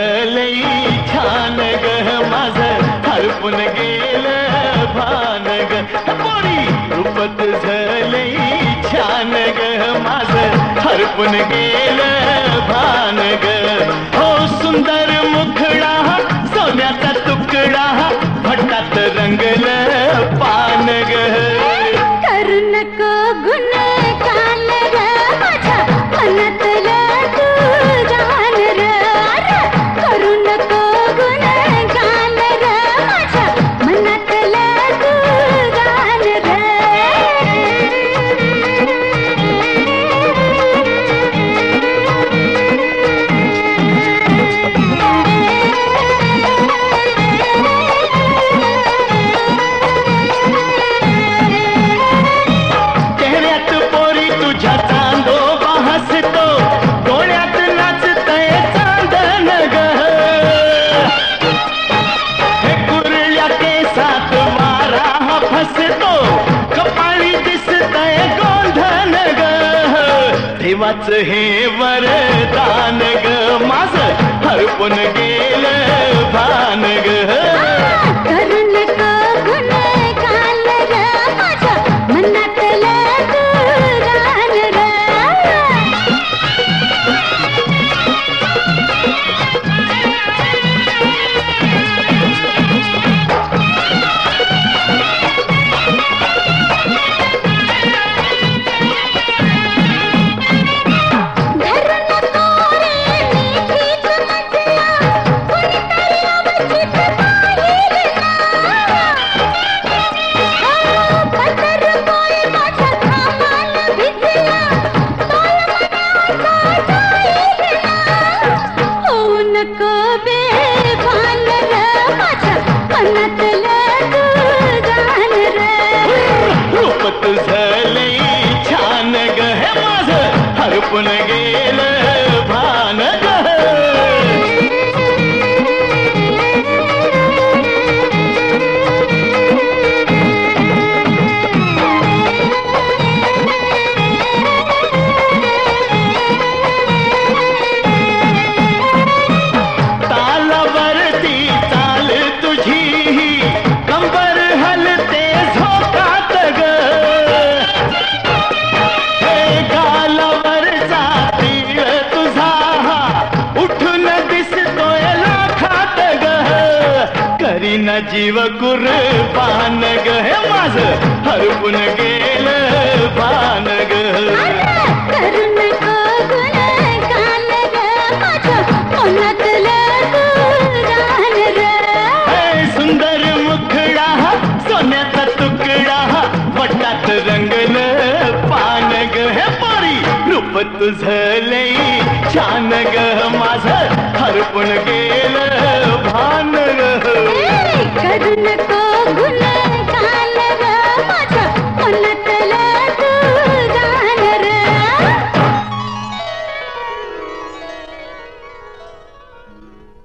लई छान ग माझं हरपून गेलं भान ग पोरी रूप तुझं लई छान ग माझं हरपून गेलं भान ग हो सुंदर मुखडा सोन्याचा तुकडा भटात रंगलं पान ग करू नको गुण काल र माझ्या मनातलं तू जाण र करू नको गुण काल र माझ्या मनातलं तू जाण र देवाच हे वरदान ग माझं हरपून गेलं भान ग करू नको गुण काल र माझ्या मनातलं तू जाण र तुझं लई छान ग हे माझं हरपून गेलं भान ग तालावरती चाल तुझी कंबर हलते झोकात ग करीना जीव कुर्बान ग हे माझं हरपून गेलं भान ग करू नको गुण काल र माझ्या मनातलं तू जाण र सुंदर मुखडा सोन्याचा तुकडा वटात रंगलं पान ग हे पोरी रूप तुझं लई छान ग माझं हरपून